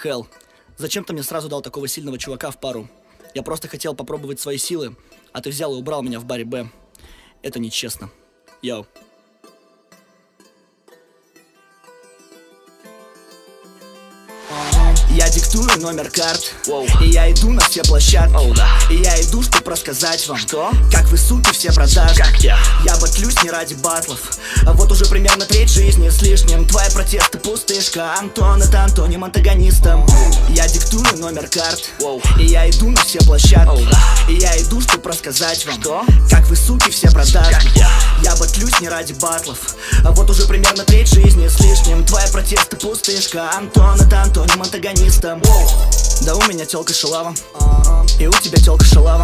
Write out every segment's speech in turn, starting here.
Хелл, зачем ты мне сразу дал такого сильного чувака в пару? Я просто хотел попробовать свои силы, а ты взял и убрал меня в баре Б. Это нечестно. Йоу. Я диктую номер карт, и я иду на все площадки, и я иду, чтобы рассказать вам, как вы, суки, все продажны. Я батлюсь не ради батлов, а вот уже примерно треть жизни с лишним. Твои протесты пустышка, Антон это антоним антагонистам. Я диктую номер карт, и я иду на все площадки, и я иду, чтобы рассказать вам, как вы, суки, все продажны. Я батлюсь не ради батлов, а вот уже примерно треть жизни с лишним. Твои протесты пустышка, Антон это антоним антагонистам. Да у меня тёлка шалава, и у тебя тёлка шалава,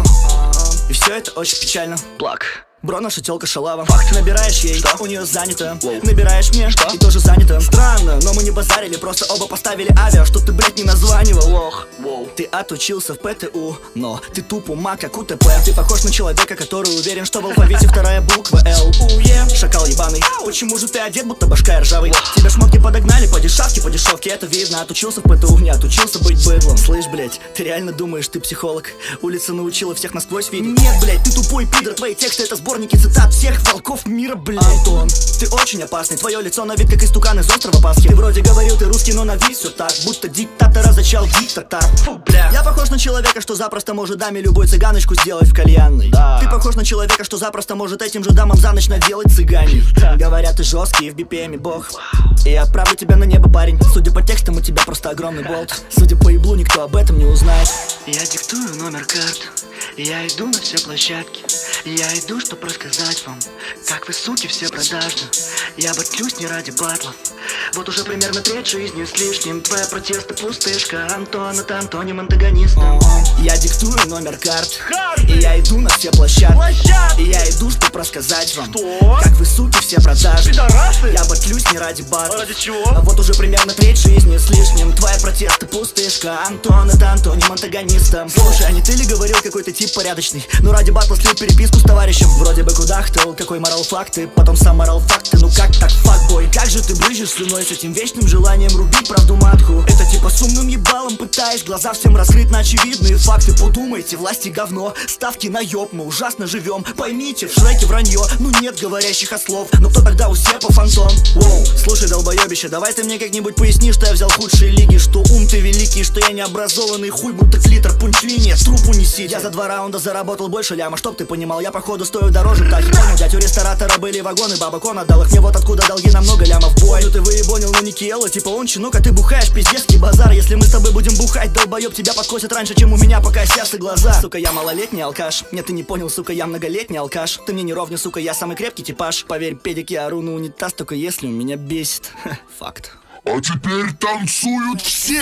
и все это очень печально. Бро, наша тёлка шалава. Набираешь ей, у нее занято. Набираешь мне, и тоже занято. Странно, но мы не базарили, просто оба поставили авиа, чтоб ты, блядь, не названивал, лох. Ты отучился в ПТУ, но ты туп ума, как УТП. Ты похож на человека, который уверен, что в алфавите вторая буква Л. Шакал ебаный, почему же ты одет, будто башка ржавый? Тебя шмотки подогнали по дешевке, это видно. Отучился в ПТУ, не отучился быть быдлом. Слышь, блядь, ты реально думаешь, ты психолог? Улица научила всех насквозь видеть. Нет, блядь, ты тупой пидор, твои тексты это сборники цитат всех волков мира, блядь. Антон, ты очень опасный, твое лицо на вид как истукан из острова Пасхи. Ты вроде говорил, ты русский, но на вид все так, будто диктатора зачал диктатор. Я похож на человека, что запросто может даме любой цыганочку сделать в кальянной. Ты похож на человека, что запросто может этим же дамам за ночь наделать цыгане. Говорят, ты жесткий, в BPM бог, и я отправлю тебя на небо, парень. Судя по текстам, у тебя просто огромный болт. Судя по еблу, никто об этом не узнает. Я диктую номер карт, я иду на все площадки, я иду, чтоб рассказать вам, как вы, суки, все продажны. Я батлюсь не ради батлов, вот уже примерно треть жизни с лишним. Твоя протесты пустышка, Антон это антоним антагонистам. Я диктую номер карт, и я иду на все площадки, и я иду, чтоб рассказать вам, как вы, суки, все продажны. Я батлюсь не ради батлов, а вот уже примерно треть жизни с лишним. Твоя протесты пустышка, Антон это антоним антагонистам. Слушай, а не ты ли говорил, какой-то тип порядочный, но ради батла слил переписку с товарищем? Вроде бы кудахтал, какой морал факты, потом сам морал факты. Ну как так, факбой? Как же ты брызжешь слюной с этим вечным желанием рубить правду матку? Это типа с умным ебалом пытаясь глаза всем раскрыть на очевидные факты. Подумайте, власти говно, ставки на ёб, мы ужасно живем. Поймите, в Шреке вранье, ну нет говорящих ослов, но кто тогда у Сепа фантом? Слушай, долбоебище, давай ты мне как-нибудь поясни, что я взял худшие лиги, что ум ты великий, что я необразованный хуй, будто клитор пунчлиния, трупу неси. Я за 2 раунда заработал больше ляма, чтоб ты понимал, я походу стою дороже птахи. Понял, дядь, у ресторатора были вагоны, баба Кон отдал их мне, вот откуда долги на много лямов. Бой, ну ты выебонил на Никиэлла, типа он чинок, а ты бухаешь, пиздецкий базар. Если мы с тобой будем бухать, долбоеб, тебя подкосят раньше, чем у меня покосятся глаза. Сука, я малолетний алкаш, нет, ты не понял, сука, я многолетний алкаш. Ты мне не ровня, сука, я самый крепкий типаж. Поверь, педик, я ору на унитаз, только если он меня бесит. Факт. А теперь танцуют все!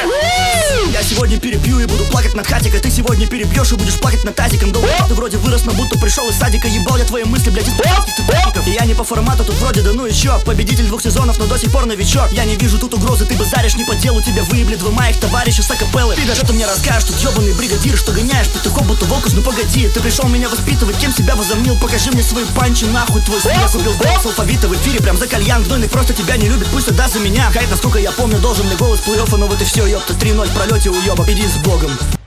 Я сегодня перепью и буду плакать над хатикой. Ты сегодня перепьешь и будешь плакать над тазиком. Долб, ты вроде вырос, но будто пришел из садика. Ебал я твои мысли, блядь, из цыпленников. И я не по формату, тут вроде да ну еще. Победитель 2 сезонов, но до сих пор новичок. Я не вижу тут угрозы, ты базаришь не по делу. Тебя выебли 2 моих товарища с акапеллы. Ты даже что мне расскажешь, тут ебаный бригадир, что гоняешь петухов, будто волкус, ну погоди. Ты пришел меня воспитывать, кем себя возомнил? Покажи мне свои панчи, нахуй твой сын. Я купил голос алфавита в эфире, прям за кальян. Гнойный просто тебя не любит, пусть отдаст за меня. Хайт, насколько я помню, должен мне голос плей-оффа, но вот и все, ёпта, 3-0 в пролете уёбок, иди с богом.